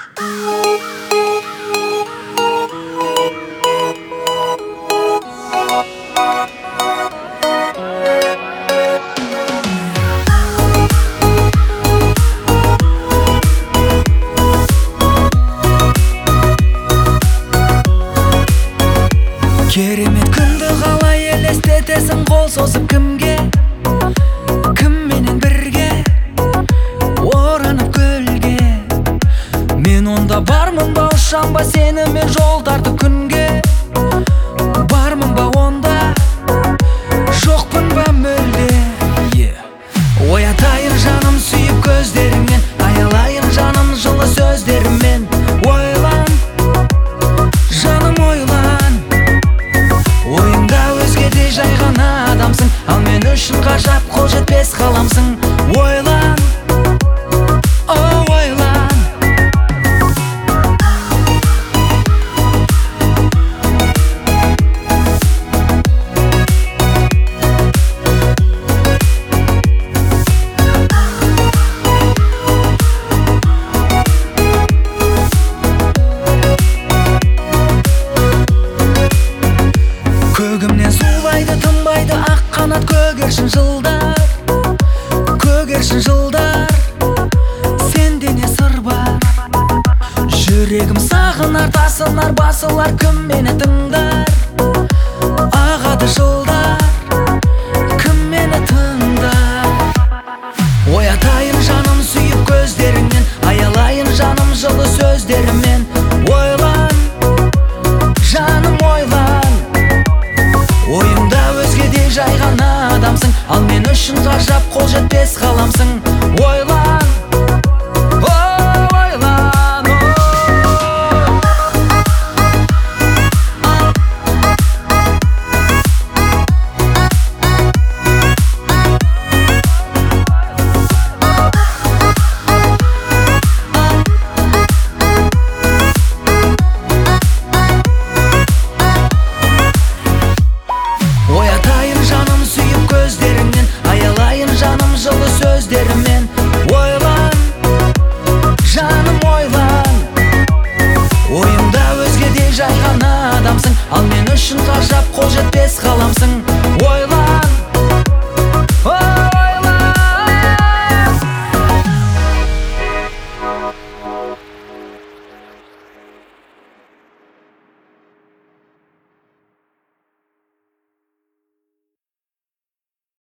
Керемет күнді қалай елестетесің, қол созып кімге, кімменен бірге оранып көлге. Мен онда бармын ба, ұшам ба сенімен жол тартып күнге? Бармын ба онда, жоқпын ба мүлде? Оятайын жаным сүйіп көздеріңнен, аялайын жаным жылы сөздеріммен. Ойлан, жаным ойлан, ойыңда өзгедей жай ғана адамсың, ал мен үшін ғажап қол жетпес қаламсың. Ойлан, о ойлан. Көгімнен зулайды, тынбайды ақ қанат, көгершін жылдар, көгершін жылдар. Сенде не сыр бар? Жүрегім сағынар, тасынар, басылар, кім мені тыңдар? Ағады жылдар, кім мені тыңдар? Оятайын жаным сүйіп көздеріңнен, аялайын жаным жылы сөздерімен. Ойлан, жаным ойлан, ойымда өзгедей жай ғана адамсың, ал мен үшін ғажап қол жетпес қаламсың. Ойлан, о ойлан, Оятайын жаным сүйіп көздеріңнен, аялайын жаным жылы сөздерімен.